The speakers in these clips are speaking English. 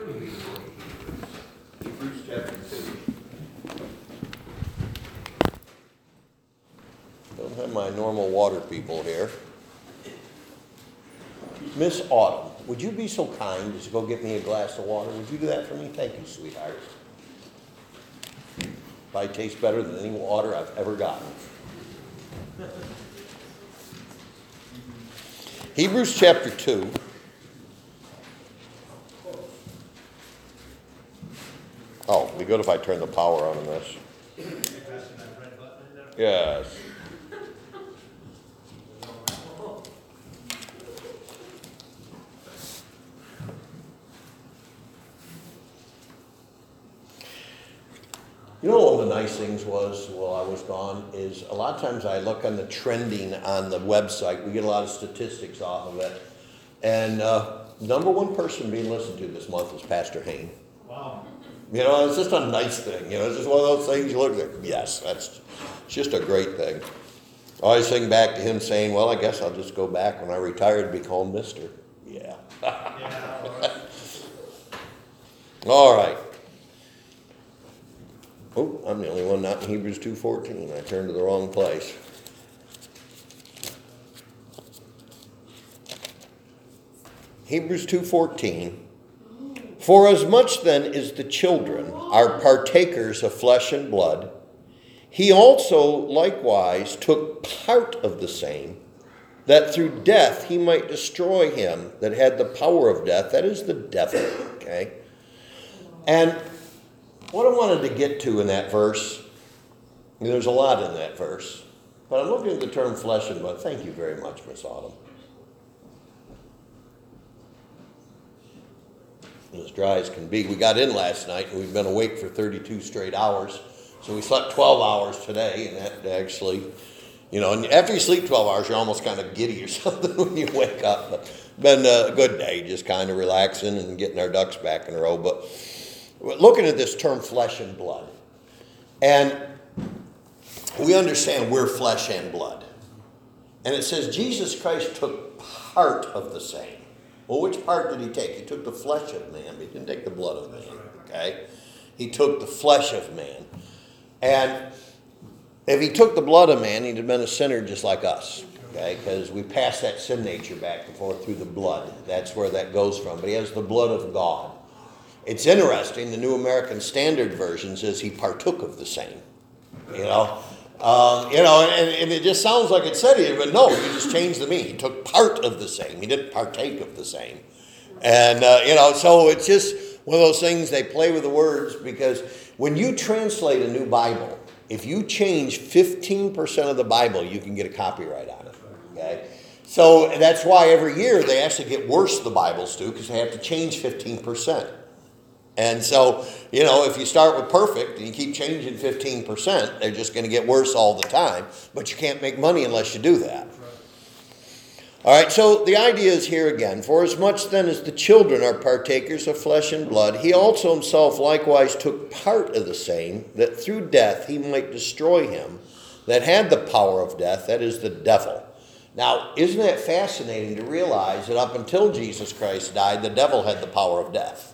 Hebrews chapter 2. Don't have my normal water people here. Miss Autumn, would you be so kind as to go get me a glass of water? Would you do that for me? Thank you, sweetheart. Probably tastes better than any water I've ever gotten. Hebrews chapter 2. Oh, it'd be good if I turn the power on in this. Yes. You know, one of the nice things was, while I was gone, is a lot of times I look on the trending on the website. We get a lot of statistics off of it. And number one person being listened to this month was Pastor Hain. Wow. You know, it's just a nice thing. You know, it's just one of those things you look at. Yes, that's just a great thing. I always think back to him saying, well, I guess I'll just go back when I retire to be called Mr. Yeah. All right. Oh, I'm the only one not in Hebrews 2:14. I turned to the wrong place. Hebrews 2:14. For as much then as the children are partakers of flesh and blood, he also likewise took part of the same, that through death he might destroy him that had the power of death, that is the devil. Okay? And what I wanted to get to in that verse, there's a lot in that verse, but I'm looking at the term flesh and blood. Thank you very much, Miss Autumn. As dry as can be. We got in last night and we've been awake for 32 straight hours. So we slept 12 hours today, and that actually, you know, and after you sleep 12 hours, you're almost kind of giddy or something when you wake up. But been a good day, just kind of relaxing and getting our ducks back in a row. But looking at this term flesh and blood, and we understand we're flesh and blood. And it says Jesus Christ took part of the same. Well, which part did he take? He took the flesh of man, but he didn't take the blood of man. Okay? He took the flesh of man. And if he took the blood of man, he'd have been a sinner just like us. Okay? Because we pass that sin nature back and forth through the blood. That's where that goes from. But he has the blood of God. It's interesting, the New American Standard Version says he partook of the same. You know? And it just sounds like it said it, but no, you just changed the meaning. He took part of the same. He didn't partake of the same. And, so it's just one of those things, they play with the words, because when you translate a new Bible, if you change 15% of the Bible, you can get a copyright on it. Okay? So that's why every year they actually get worse, the Bibles do, because they have to change 15%. And so, if you start with perfect and you keep changing 15%, they're just going to get worse all the time. But you can't make money unless you do that. All right, so the idea is here again. For as much then as the children are partakers of flesh and blood, he also himself likewise took part of the same, that through death he might destroy him that had the power of death, that is the devil. Now, isn't that fascinating to realize that up until Jesus Christ died, the devil had the power of death?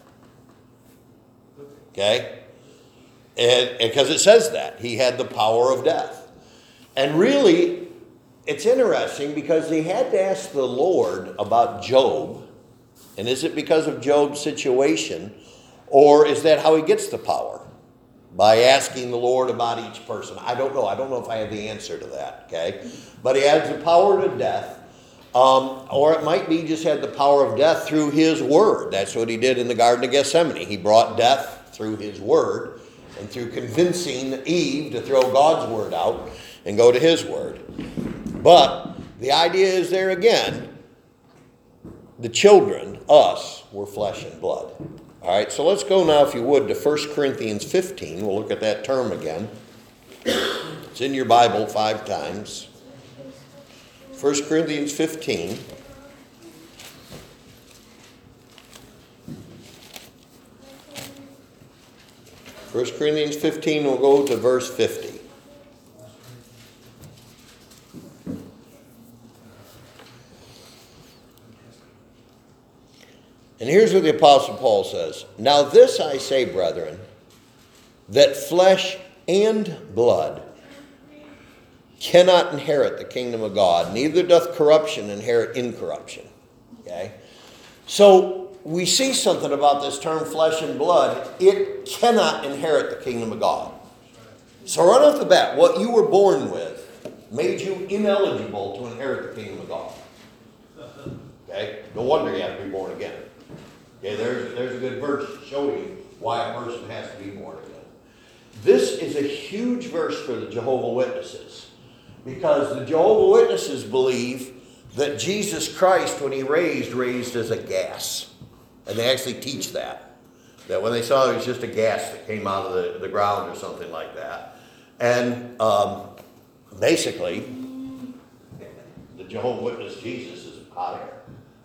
Okay? And because it says that. He had the power of death. And really, it's interesting because they had to ask the Lord about Job. And is it because of Job's situation? Or is that how he gets the power? By asking the Lord about each person. I don't know. I don't know if I have the answer to that. Okay? But he has the power to death. Or it might be just had the power of death through his word. That's what he did in the Garden of Gethsemane. He brought death through his word and through convincing Eve to throw God's word out and go to his word. But the idea is there again, the children, us, were flesh and blood. All right, so let's go now, if you would, to 1 Corinthians 15. We'll look at that term again. It's in your Bible 5 times. 1 Corinthians 15. 1 Corinthians 15, we'll go to verse 50. And here's what the Apostle Paul says. Now this I say, brethren, that flesh and blood cannot inherit the kingdom of God, neither doth corruption inherit incorruption. Okay? So we see something about this term flesh and blood. It cannot inherit the kingdom of God. So right off the bat, what you were born with made you ineligible to inherit the kingdom of God. Okay? No wonder you have to be born again. Okay, there's a good verse to show you why a person has to be born again. This is a huge verse for the Jehovah's Witnesses, because the Jehovah's Witnesses believe that Jesus Christ, when he raised as a gas. And they actually teach that when they saw it was just a gas that came out of the ground or something like that. And basically, the Jehovah's Witness Jesus is hot air.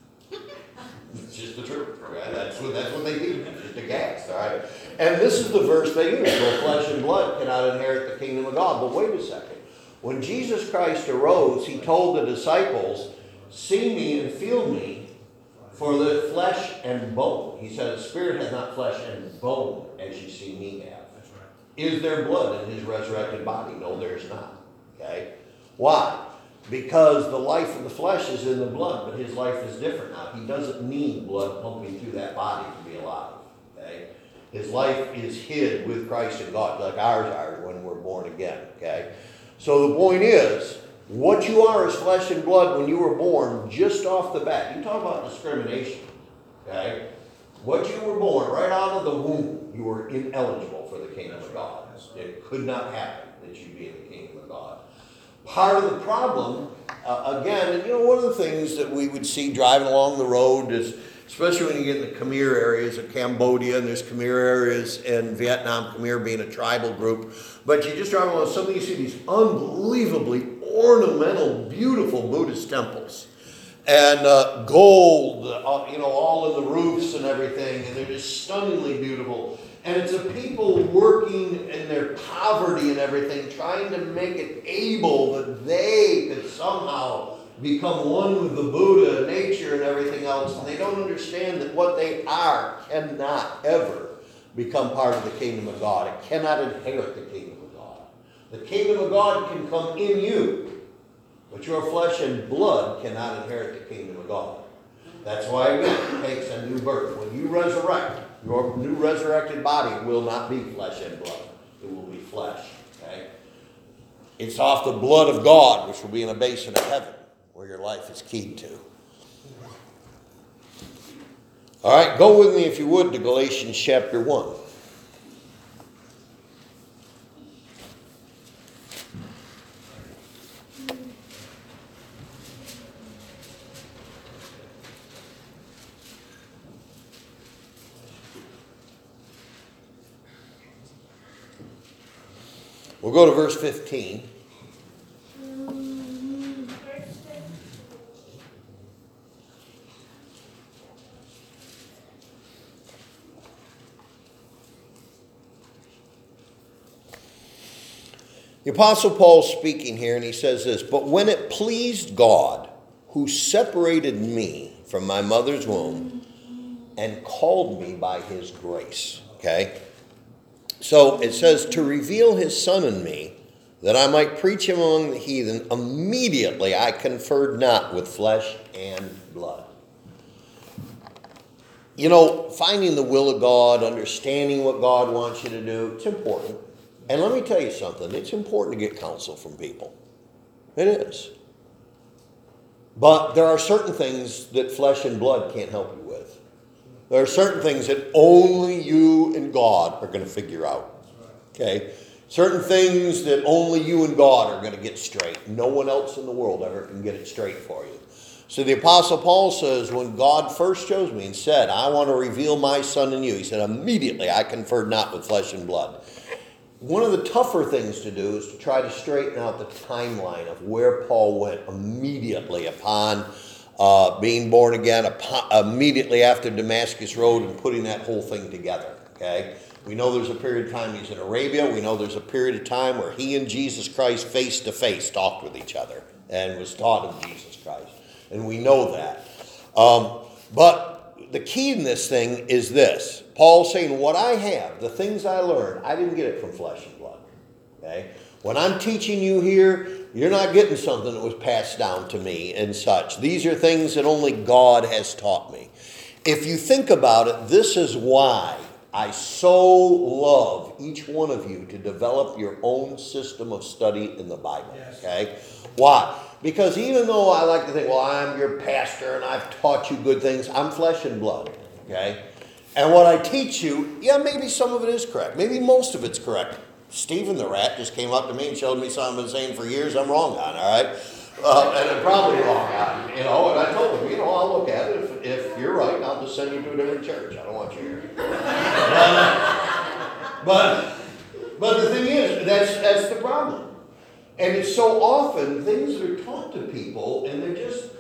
It's just the truth. Right? That's what they do. It's just a gas. All right. And this is the verse they use. For flesh and blood cannot inherit the kingdom of God. But wait a second. When Jesus Christ arose, he told the disciples, see me and feel me, for the flesh and bone. He said, the spirit has not flesh and bone as you see me have. That's right. Is there blood in his resurrected body? No, there's not. Okay. Why? Because the life of the flesh is in the blood, but his life is different now. He doesn't need blood pumping through that body to be alive. Okay? His life is hid with Christ in God, like ours are when we're born again. Okay? So the point is, what you are is flesh and blood when you were born, just off the bat. You talk about discrimination. Okay? What you were born, right out of the womb, you were ineligible for the kingdom of God. It could not happen that you'd be in the kingdom of God. Part of the problem, again, and one of the things that we would see driving along the road is, especially when you get in the Khmer areas of Cambodia, and there's Khmer areas in Vietnam, Khmer being a tribal group, but you just drive along, suddenly you see these unbelievably ornamental, beautiful Buddhist temples. And gold, all in the roofs and everything, and they're just stunningly beautiful. And it's a people working in their poverty and everything, trying to make it able that they could somehow become one with the Buddha, nature, and everything else. And they don't understand that what they are cannot ever become part of the kingdom of God. It cannot inherit the kingdom of God. The kingdom of God can come in you, but your flesh and blood cannot inherit the kingdom of God. That's why, again, it takes a new birth. When you resurrect, your new resurrected body will not be flesh and blood. It will be flesh. Okay? It's off the blood of God, which will be in a basin of heaven, where your life is keyed to. All right, go with me, if you would, to Galatians chapter 1. We'll go to verse 15. The Apostle Paul's speaking here, and he says this, but when it pleased God, who separated me from my mother's womb and called me by his grace. Okay? So it says, to reveal his son in me, that I might preach him among the heathen, immediately I conferred not with flesh and blood. Finding the will of God, understanding what God wants you to do, it's important. And let me tell you something, it's important to get counsel from people. It is. But there are certain things that flesh and blood can't help you with. There are certain things that only you and God are going to figure out. Okay? Certain things that only you and God are going to get straight. No one else in the world ever can get it straight for you. So the Apostle Paul says, when God first chose me and said, I want to reveal my son in you, he said, immediately I conferred not with flesh and blood. One of the tougher things to do is to try to straighten out the timeline of where Paul went immediately upon being born again, immediately after Damascus Road and putting that whole thing together. Okay? We know there's a period of time he's in Arabia. We know there's a period of time where he and Jesus Christ face to face talked with each other and was taught of Jesus Christ. And we know that. But the key in this thing is this. Paul's saying, what I have, the things I learned, I didn't get it from flesh and blood. Okay? When I'm teaching you here, you're not getting something that was passed down to me and such. These are things that only God has taught me. If you think about it, this is why I so love each one of you to develop your own system of study in the Bible. Okay? Why? Because even though I like to think, well, I'm your pastor and I've taught you good things, I'm flesh and blood. Okay? And what I teach you, yeah, maybe some of it is correct. Maybe most of it's correct. Stephen the rat just came up to me and showed me something I've been saying for years I'm wrong on, all right? And I'm probably wrong on, and I told him, I'll look at it. If you're right, I'll just send you to a different church. I don't want you here. But the thing is, that's the problem. And it's so often things that are taught to people, and they're just,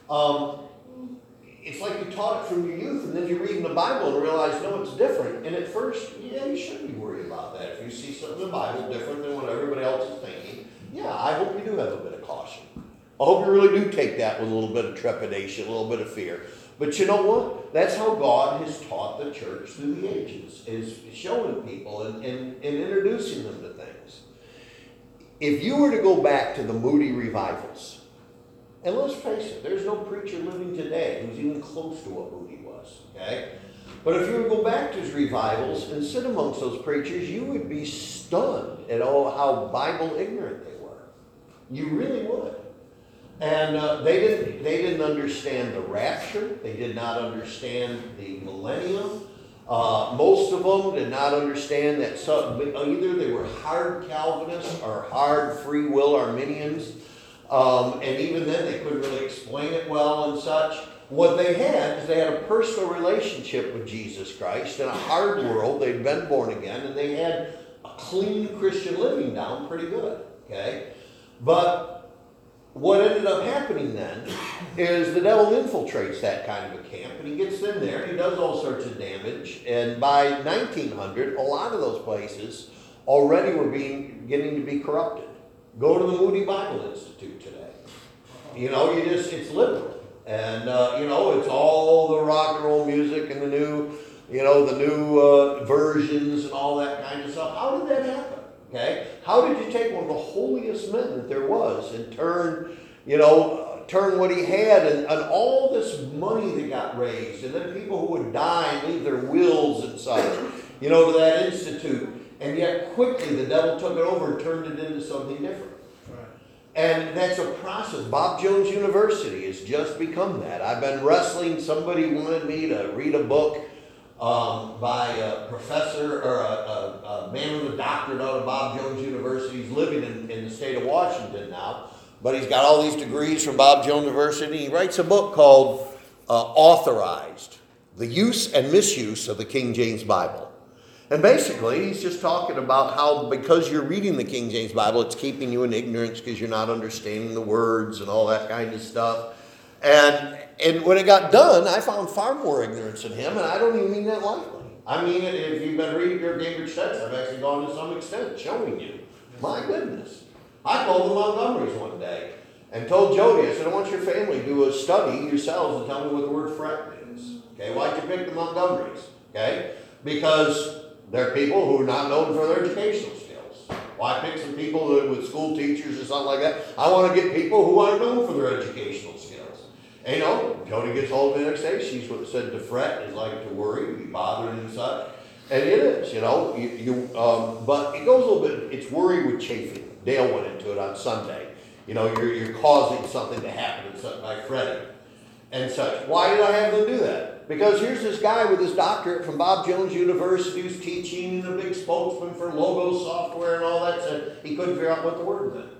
it's like you taught it from your youth, and then you read in the Bible and realize, no, it's different. And at first, yeah, you shouldn't be worried about that. If you see something in the Bible different than what everybody else is thinking, yeah, I hope you do have a bit of caution. I hope you really do take that with a little bit of trepidation, a little bit of fear. But you know what? That's how God has taught the church through the ages, is showing people and introducing them to things. If you were to go back to the Moody revivals, and let's face it, there's no preacher living today who's even close to what Moody was, okay? But if you were to go back to his revivals and sit amongst those preachers, you would be stunned at how Bible ignorant they were. You really would. And they didn't understand the rapture. They did not understand the millennium. Most of them did not understand that either they were hard Calvinists or hard free will Arminians. And even then they couldn't really explain it well and such. What they had is they had a personal relationship with Jesus Christ in a hard world. They'd been born again, and they had a clean Christian living down pretty good. Okay? But what ended up happening then is the devil infiltrates that kind of a camp, and he gets in there, and he does all sorts of damage. And by 1900, a lot of those places already were beginning to be corrupted. Go to the Moody Bible Institute today. It's liberal. And, it's all the rock and roll music and the new versions and all that kind of stuff. How did that happen? Okay? How did you take one of the holiest men that there was and turn what he had and all this money that got raised, and then people who would die and leave their wills and such, to that institute. And yet quickly the devil took it over and turned it into something different. Right. And that's a process. Bob Jones University has just become that. I've been wrestling. Somebody wanted me to read a book by a professor or a man with a doctorate out of Bob Jones University. He's living in the state of Washington now, but he's got all these degrees from Bob Jones University. He writes a book called Authorized, The Use and Misuse of the King James Bible. And basically, he's just talking about how because you're reading the King James Bible, it's keeping you in ignorance because you're not understanding the words and all that kind of stuff. And when it got done, I found far more ignorance in him, and I don't even mean that lightly. I mean it, if you've been reading your Cambridge text, I've actually gone to some extent showing you. My goodness. I called the Montgomerys one day and told Jody, I said, I want your family to do a study yourselves and tell me what the word fret means. Okay, why'd you pick the Montgomerys? Okay, because they're people who are not known for their educational skills. Why pick some people with school teachers or something like that? I want to get people who aren't known for their educational skills. And Jody gets hold of me the next day. She's what said to fret is like to worry, to be bothered and such. And it is, but it goes a little bit, it's worry with chafing. Dale went into it on Sunday. You're causing something to happen and such by fretting and such. Why did I have them do that? Because here's this guy with his doctorate from Bob Jones University who's teaching and a big spokesman for Logo software and all that, said he couldn't figure out what the word meant.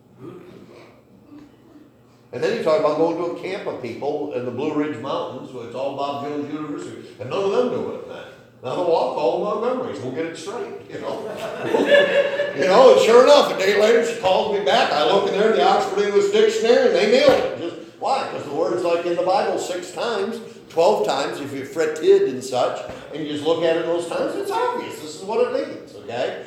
And then he talked about going to a camp of people in the Blue Ridge Mountains, where it's all Bob Jones University, and none of them knew what it meant. Now I'll call them Montgomerys. We'll get it straight, and sure enough, a day later she calls me back. I look in there in the Oxford English Dictionary, and they nailed it. Just why? Because the word's like in the Bible 6 times, 12 times if you fretted and such, and you just look at it those times, it's obvious. This is what it means, okay?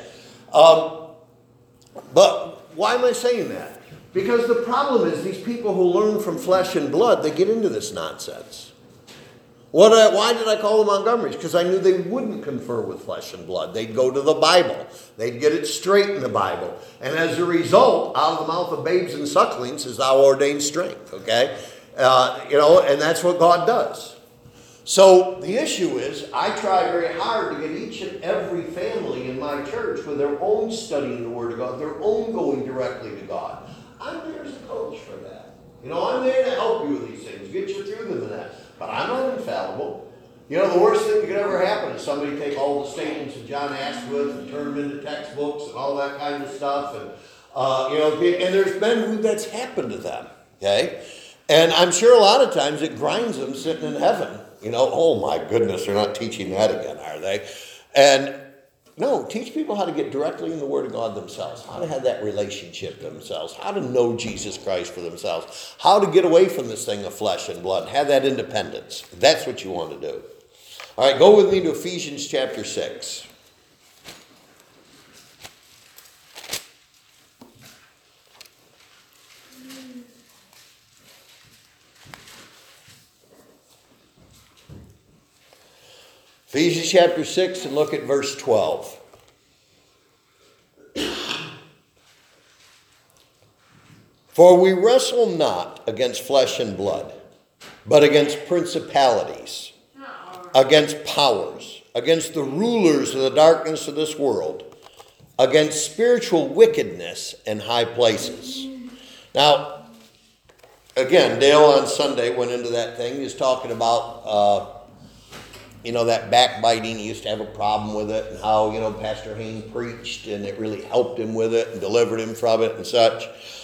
But why am I saying that? Because the problem is these people who learn from flesh and blood, they get into this nonsense. Why did I call them Montgomerys? Because I knew they wouldn't confer with flesh and blood. They'd go to the Bible. They'd get it straight in the Bible. And as a result, out of the mouth of babes and sucklings is thou ordained strength, okay? And that's what God does. So the issue is, I try very hard to get each and every family in my church with their own studying the Word of God, their own going directly to God. I'm there as a coach for that. I'm there to help you with these things, get you through them and that. But I'm not infallible. The worst thing that could ever happen is somebody take all the statements of John Asquith and turn them into textbooks and all that kind of stuff. And, and there's been who that's happened to them, okay? And I'm sure a lot of times it grinds them sitting in heaven. Oh my goodness, they're not teaching that again, are they? And no, teach people how to get directly in the Word of God themselves, how to have that relationship themselves, how to know Jesus Christ for themselves, how to get away from this thing of flesh and blood, have that independence. That's what you want to do. All right, go with me to Ephesians chapter 6. Ephesians chapter 6, and look at verse 12. For we wrestle not against flesh and blood, but against principalities, against powers, against the rulers of the darkness of this world, against spiritual wickedness in high places. Now, again, Dale on Sunday went into that thing. He was talking about that backbiting. He used to have a problem with it, and how, Pastor Hayne preached, and it really helped him with it and delivered him from it and such.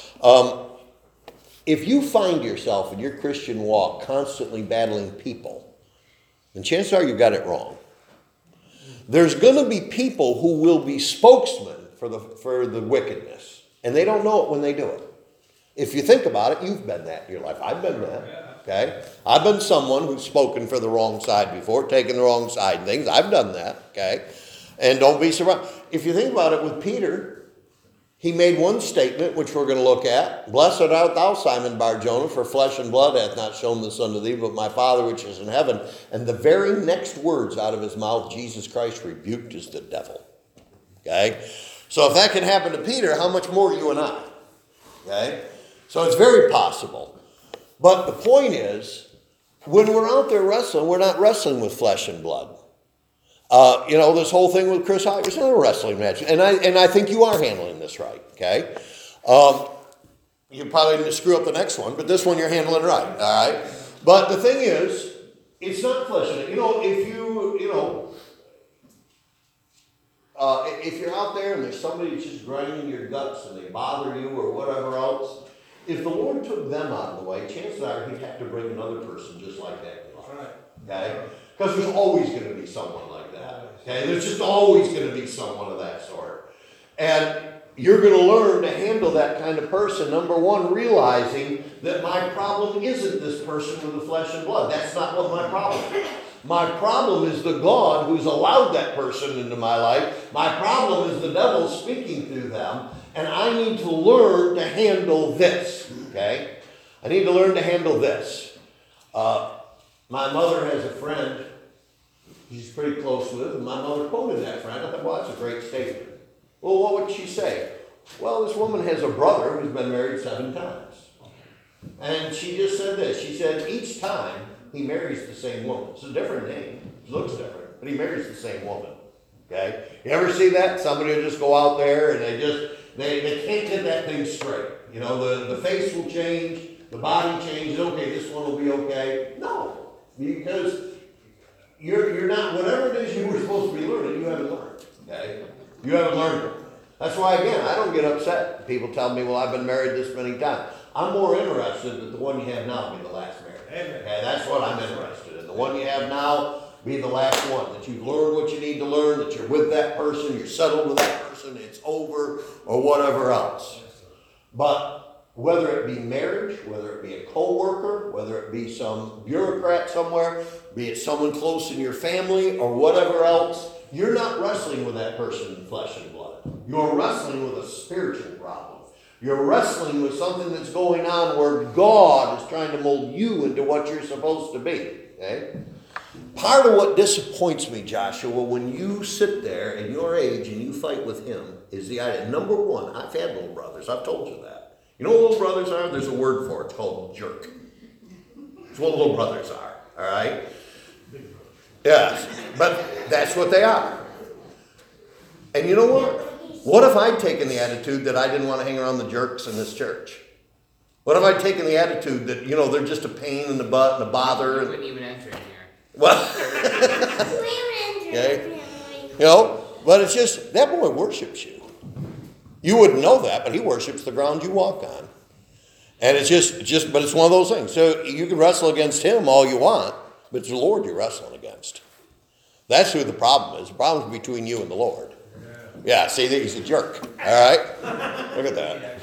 If you find yourself in your Christian walk constantly battling people, then chances are you got it wrong. There's going to be people who will be spokesmen for the wickedness, and they don't know it when they do it. If you think about it, you've been that in your life. I've been that. Okay? I've been someone who's spoken for the wrong side before, taken the wrong side and things. I've done that. Okay? And don't be surprised. If you think about it with Peter, he made one statement, which we're going to look at. Blessed art thou, Simon Bar-Jonah, for flesh and blood hath not shown this unto thee, but my Father which is in heaven. And the very next words out of his mouth, Jesus Christ rebuked as the devil. Okay? So if that can happen to Peter, how much more you and I? Okay? So it's very possible. But the point is, when we're out there wrestling, we're not wrestling with flesh and blood. This whole thing with Chris Hyatt, it's not a wrestling match. And I think you are handling this right, okay? You probably didn't screw up the next one, but this one you're handling right, all right? But the thing is, it's not flesh and blood. If you're out there and there's somebody that's just grinding your guts and they bother you or whatever else, if the Lord took them out of the way, chances are he'd have to bring another person just like that. Right. Okay? Because there's always going to be someone like that. Okay? There's just always going to be someone of that sort. And you're going to learn to handle that kind of person. Number one, realizing that my problem isn't this person with the flesh and blood. That's not what my problem is. My problem is the God who's allowed that person into my life. My problem is the devil speaking through them. And I need to learn to handle this. Okay? I need to learn to handle this. My mother has a friend she's pretty close with, and my mother quoted that friend. I thought, well, that's a great statement. Well, what would she say? Well, this woman has a brother who's been married 7 times. And she just said this. She said, each time he marries the same woman. It's a different name. It looks different, but he marries the same woman. Okay? You ever see that? Somebody will just go out there and they can't get that thing straight. The face will change, the body changes. Okay, this one will be okay. No, because you're not, whatever it is you were supposed to be learning, you haven't learned. Okay? You haven't learned it. That's why, again, I don't get upset. People tell me, well, I've been married this many times. I'm more interested that the one you have now be the last marriage. Okay? That's what I'm interested in. The one you have now be the last one. That you've learned what you need to learn, that you're with that person, you're settled with that person, it's over, or whatever else. But whether it be marriage, whether it be a co-worker, whether it be some bureaucrat somewhere, be it someone close in your family or whatever else, you're not wrestling with that person in flesh and blood. You're wrestling with a spiritual problem. You're wrestling with something that's going on where God is trying to mold you into what you're supposed to be. Okay? Part of what disappoints me, Joshua, when you sit there in your age and you fight with him, is the idea. Number one, I've had little brothers. I've told you that. You know what little brothers are? There's a word for it. It's called jerk. It's what little brothers are. All right? Yes. But that's what they are. And you know what? What if I'd taken the attitude that I didn't want to hang around the jerks in this church? What if I'd taken the attitude that, they're just a pain in the butt and a bother? You wouldn't even enter in here. Well, okay. But it's just, that boy worships you. You wouldn't know that, but he worships the ground you walk on. And it's just, but it's one of those things. So you can wrestle against him all you want, but it's the Lord you're wrestling against. That's who the problem is. The problem is between you and the Lord. Yeah, see, he's a jerk. All right? Look at that.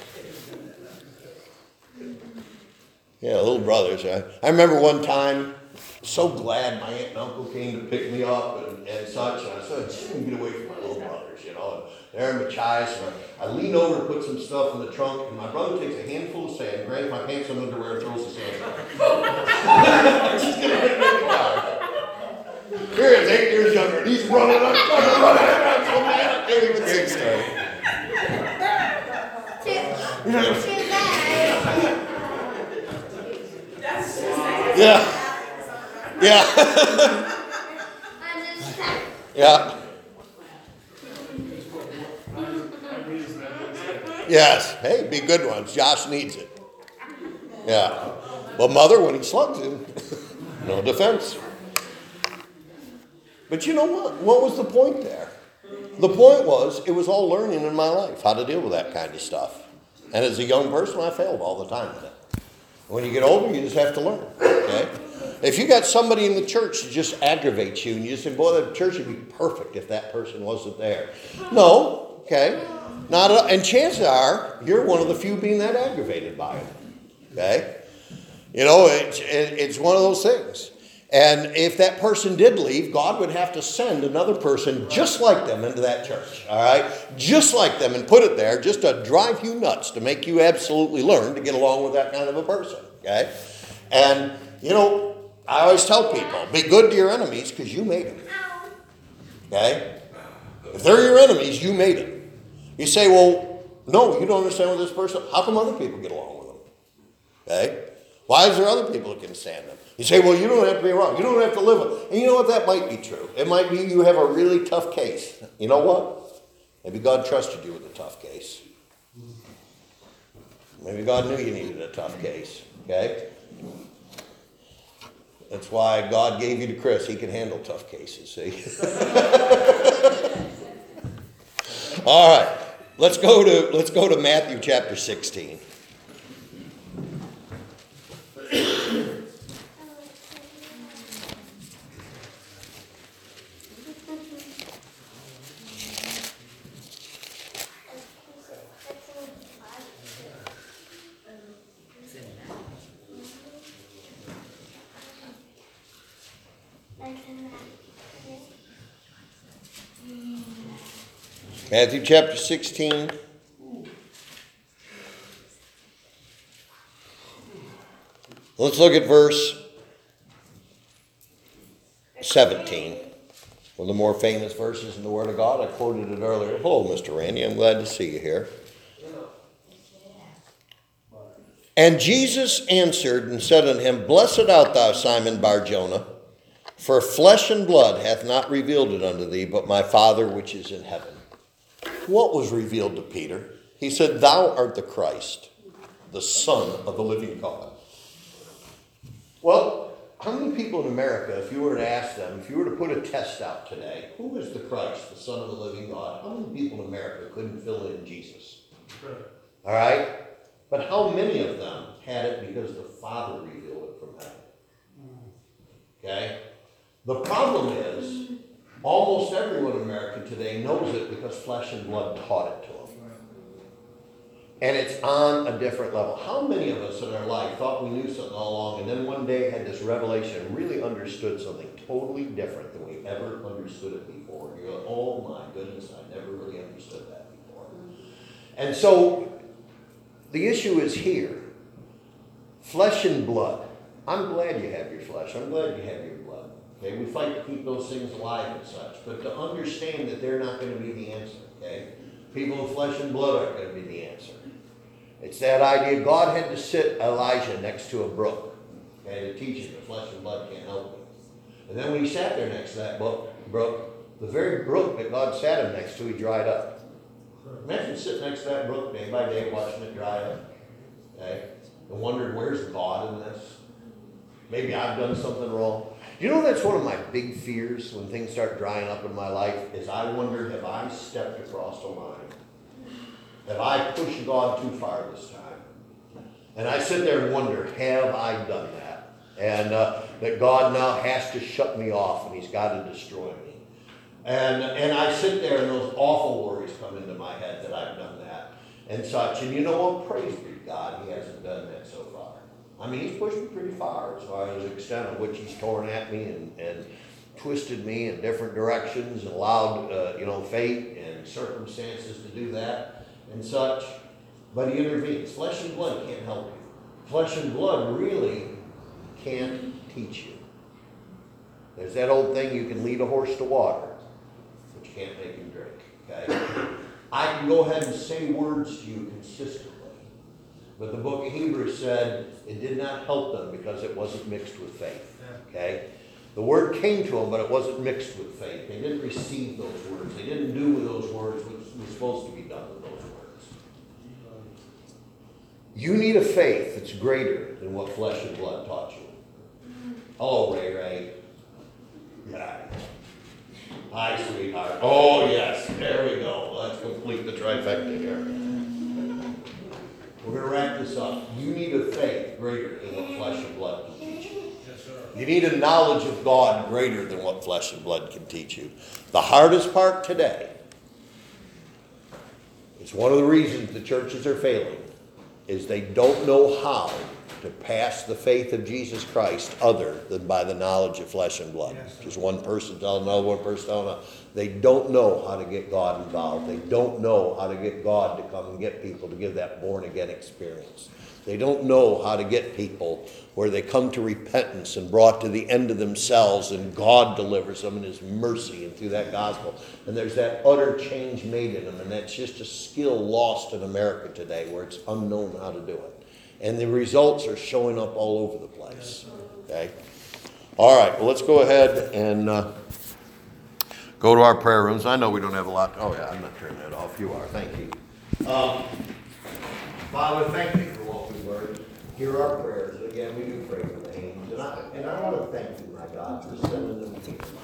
Yeah, little brothers. I remember one time, so glad my aunt and uncle came to pick me up and such. And I said, just going to get away from my little brothers, And they're in Machias. And I lean over to put some stuff in the trunk, and my brother takes a handful of sand, grabs my pants and underwear, and throws the sand out. She's going to pick me in the car. Here he is, 8 years younger, and he's running. I'm running. So mad. It was a big story. Yeah. Yeah. Yeah. Yes. Hey, be good ones. Josh needs it. Yeah. Well, mother, when he slugs him, no defense. But you know what? What was the point there? The point was, it was all learning in my life, how to deal with that kind of stuff. And as a young person, I failed all the time with it. When you get older, you just have to learn. Okay? If you got somebody in the church that just aggravates you, and you say, boy, the church would be perfect if that person wasn't there. No, okay? And chances are, you're one of the few being that aggravated by it. Okay? It's one of those things. And if that person did leave, God would have to send another person just like them into that church. All right? Just like them, and put it there just to drive you nuts, to make you absolutely learn to get along with that kind of a person. Okay? And, I always tell people, be good to your enemies because you made them. Okay? If they're your enemies, you made them. You say, well, no, you don't understand with this person. How come other people get along with them? Okay? Why is there other people that can stand them? You say, well, you don't have to be wrong. You don't have to live with it. And you know what? That might be true. It might be you have a really tough case. You know what? Maybe God trusted you with a tough case. Maybe God knew you needed a tough case. Okay? That's why God gave you to Chris. He can handle tough cases, see? All right. Let's go to Matthew chapter 16. Matthew chapter 16. Let's look at verse 17. One of the more famous verses in the Word of God. I quoted it earlier. Hello, Mr. Randy. I'm glad to see you here. And Jesus answered and said unto him, Blessed art thou, Simon Bar-Jonah, for flesh and blood hath not revealed it unto thee, but my Father which is in heaven. What was revealed to Peter? He said, Thou art the Christ, the Son of the living God. Well, how many people in America, if you were to ask them, if you were to put a test out today, who is the Christ, the Son of the living God? How many people in America couldn't fill in Jesus? All right? But how many of them had it because the Father revealed it from heaven? Okay? The problem is, almost everyone in America today knows it because flesh and blood taught it to them. And it's on a different level. How many of us in our life thought we knew something all along and then one day had this revelation and really understood something totally different than we ever understood it before? You go, oh my goodness, I never really understood that before. And so the issue is here. Flesh and blood. I'm glad you have your flesh. I'm glad you have your blood. Okay, we fight to keep those things alive and such, but to understand that they're not going to be the answer. Okay, people of flesh and blood aren't going to be the answer. It's that idea. God had to sit Elijah next to a brook, okay, to teach him that flesh and blood can't help him. And then when he sat there next to that brook, the very brook that God sat him next to, he dried up. Imagine sitting next to that brook day by day, watching it dry up, okay, and wondered, where's God in this? Maybe I've done something wrong. You know, that's one of my big fears when things start drying up in my life, is I wonder, have I stepped across a line? Have I pushed God too far this time? And I sit there and wonder, have I done that? And that God now has to shut me off and he's got to destroy me. And I sit there and those awful worries come into my head that I've done that and such. And you know what? Praise be to God, he hasn't done that so far. I mean, he's pushed me pretty far as far as the extent of which he's torn at me and twisted me in different directions and allowed, fate and circumstances to do that and such. But he intervenes. Flesh and blood can't help you. Flesh and blood really can't teach you. There's that old thing, you can lead a horse to water, but you can't make him drink. Okay? I can go ahead and say words to you consistently. But the book of Hebrews said it did not help them because it wasn't mixed with faith. Okay? The word came to them, but it wasn't mixed with faith. They didn't receive those words. They didn't do with those words what was supposed to be done with those words. You need a faith that's greater than what flesh and blood taught you. Hello, Ray. Yeah. Hi, sweetheart. Oh, yes. There we go. Let's complete the trifecta here. We're going to wrap this up. You need a faith greater than what flesh and blood can teach you. Yes, sir. You need a knowledge of God greater than what flesh and blood can teach you. The hardest part today, it's one of the reasons the churches are failing, is they don't know how to pass the faith of Jesus Christ other than by the knowledge of flesh and blood. Yes, just one person telling another, one person telling another. They don't know how to get God involved. They don't know how to get God to come and get people to give that born-again experience. They don't know how to get people where they come to repentance and brought to the end of themselves and God delivers them in his mercy and through that gospel. And there's that utter change made in them, and that's just a skill lost in America today where it's unknown how to do it. And the results are showing up all over the place. Okay? All right, well, let's go ahead and go to our prayer rooms. I know we don't have a lot. Oh, yeah, I'm not turning that off. You are. Thank you. Father, thank you for what we've learned. Hear our prayers. Again, we do pray for the names. And I want to thank you, my God, for sending them to me.